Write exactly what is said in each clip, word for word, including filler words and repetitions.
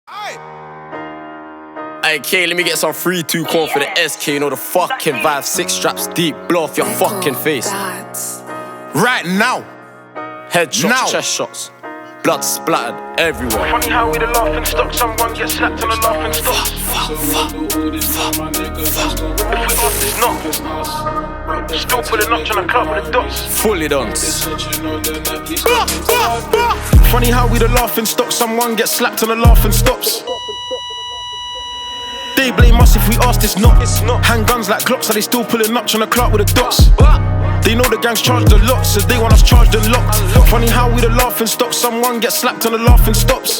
Hey K, let me get some three two corn for the S K. You know the fucking vibe, six straps deep, blow off your fucking face. Right now. Headshots, now. Chest shots, blood splattered everywhere. Funny how we the laughing stock, someone gets slapped on the laughing stock. If we ask this not, still pulling up trying to club with the dots. Fully done. Funny how we the laughing stock, someone gets slapped on the laughing stops. They blame us if we ask this not. Handguns like clocks, so they still pulling up trying to club with the dots. They know the gang's charged a lot, so they want us charged and locked. Funny how we the laughing stock, someone gets slapped on the laughing stops.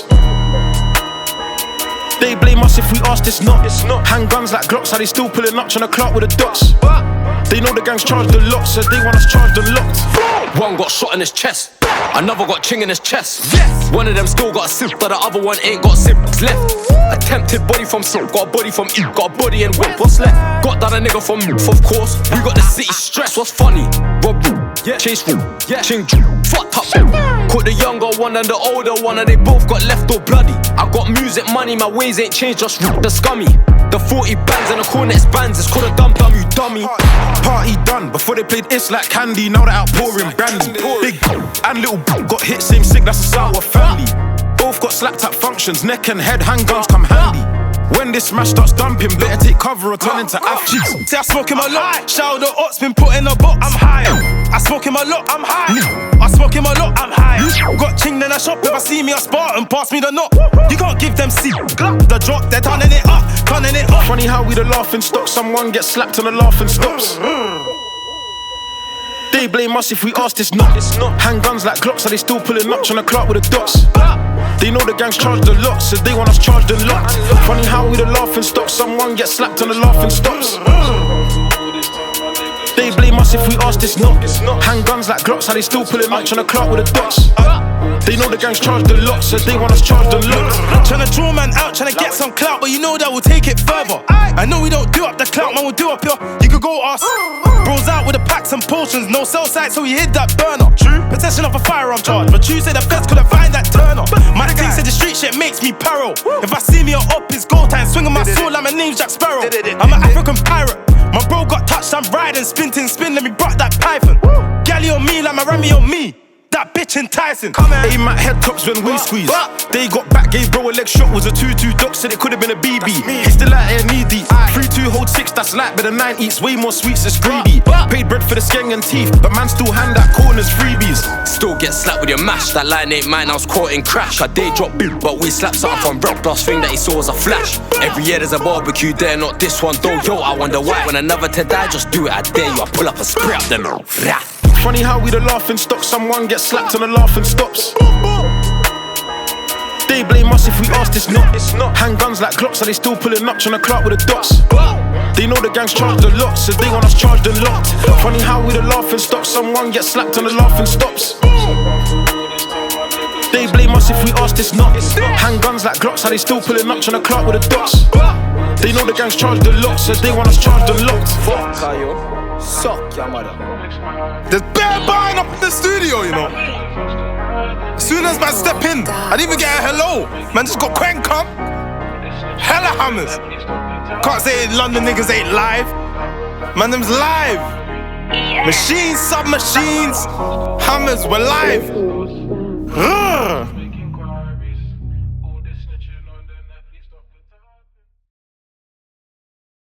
They blame us if we ask this not. Handguns like Glocks, how they still pulling up trying to clout with the dots. They know the gang's charged a lot, so they want us charged and locked. One got shot in his chest, another got ching in his chest. Yes. One of them still got a sip, but the other one ain't got sips left. Attempted body from silk, got a body from E, got a body and whip. What's left? Got down a nigga from Moof, of course. We got the city stress. What's funny? Rob, yeah. Chase room, yeah. Ching, fucked up. Caught the younger one and the older one, and they both got left all bloody. I got music money, my ways ain't changed, just the scummy. The forty bands and the Cornets bands, it's called a dum dum, you dummy. Party done, before they played It's Like Candy, now they're outpouring brandy. Big and little got hit, same sick, that's a sour family. Both got slapped at functions, neck and head, handguns come handy. When this smash starts dumping, better take cover or turn into athletes. See, I smoke him a lot, shout the ops, been put in a box. I'm high, I smoke him a lot, I'm high. I smoke him a lot, I'm high. Got ching then I shop, if I see me a Spartan, pass me the knock. You can't give them C, the drop, they're turning it up, turning it up. Funny how we the laughing stock, someone gets slapped on the laughing stops. They blame us if we ask this not. Handguns like clocks, so they still pulling up trying to clout with the dots. They know the gang's charged a lot, so they want us charged and locked. Funny how we the laughing stock, someone gets slapped on the laughing stops. They blame us if we ask this not. Handguns like Glocks, how they still pulling up trying to clout with the dots. They know the gang's charged a lot, so they want us charged and locked. Tryna draw man out, tryna get some clout, but you know that we'll take it further. I know we don't do up the clout, man, we'll do up here. You could go ask. Bros out with the packs and potions, no cell site, so we hid that burner. True. Possession of a firearm charge, but you say the feds couldn't find that turner. My team said the street shit makes me peril. If I see me a up, it's go time. Swinging my sword like my name's Jack Sparrow. I'm an African pirate. My bro got touched, I'm riding, spinting, spin, let me brought that python. Galley on me like my Remy on me. That bitch enticing. Aim at head tops when we squeeze. They got back, gave bro a leg shot, was a two two doc, said it could've been a B B. He's still out here knee deep. three two hold six, that's light, but the nine eats way more sweets, it's greedy. Paid bread for the skeng and teeth, but man still hand out corners freebies. Still get slapped with your mash, that line ain't mine, I was caught in crash. I day drop big, but we slapped something from Brock. Last thing that he saw was a flash. Every year there's a barbecue there, not this one though. Yo, I wonder why. When another to die, just do it, I dare you. I pull up a spray up them. Funny how we the laughing stock, someone gets slapped on the laughing stops. They blame us if we ask this not. Handguns like clocks, so they still pulling up trying to clout with the dots. They know the gang's charged a lot, so they want us charged and locked. Funny how we the laughing stock, someone gets slapped on the laughing stops. They blame us if we ask this not. Handguns like Glocks, how they still pulling up trying to clout with the dots. They know the gang's charged a lot, so they want us charged and locked. Fuck, Kayo. Suck your mother. There's bare buying up in the studio, you know. As soon as man step in, I didn't even get a hello. Man just got crank up. Hella hammers. Can't say London niggas ain't live. Man, them's live. Machines, sub-machines, hammers, we're live.